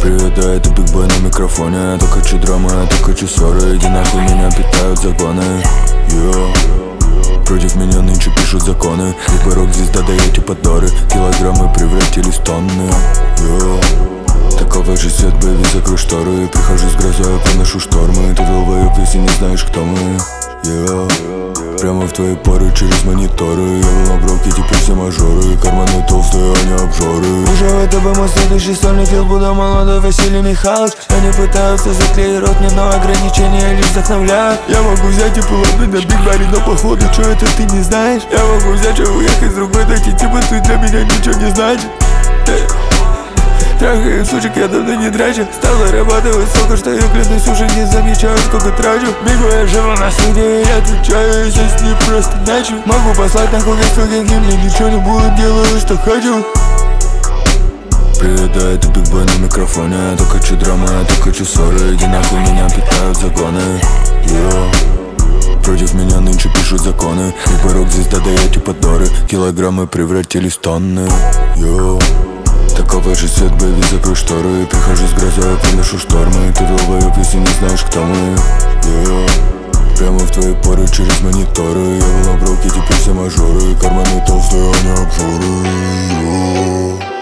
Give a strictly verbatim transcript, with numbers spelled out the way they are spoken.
Привет, да, это Биг Бой на микрофоне. Я так хочу драмы, я так хочу ссоры. Иди нахуй, меня питают законы. Йо. Против меня нынче пишут законы. Либо рок-звезда дает подоры. Килограммы превратились в тонны. Йо. Такого же свет, бэйби, закрой шторы. Прихожу с грозой, я приношу штормы. Ты долбоёб, если не знаешь, кто мы. Йо. Прямо в твои поры через мониторы. Я был на бровке, теперь все мажоры. Карманы толстые, а не обжоры. Уже в это бы мой следующий сольник лил, буду молодой Василий Михайлович. Они пытаются заклеить рот мне, но ограничения лишь вдохновляют. Я могу взять и поломать на Биг Баре, но походу, что это ты не знаешь. Я могу взять и уехать с другой, дойти, типа ты для меня ничего не значит. Трахаю сучек, я давно не трачу. Стал зарабатывать столько, что я, клянусь, уже не замечаю, сколько трачу. Бегу, я живу на студии, я отвечаю, здесь не просто начал. Могу послать нахуй весь свой гэнг, мне ничего не буду, делаю, что хочу. Привет, да, это Биг Бой на микрофоне. Я так хочу драмы, я так хочу ссоры. Иди нахуй, меня питают законы. Йо. Против меня нынче пишут законы. Либо рок-звезда дает подоры. Килограммы превратились в тонны. Йо. Такого же свет, бэйби, закрой шторы. Прихожу с грозой, я приношу штормы. Ты долбоёб, если не знаешь, кто мы. Йо. Прямо в твои поры через мониторы. Я был на бровке, теперь все мажоры. Карманы толстые, а не обжоры. Йо.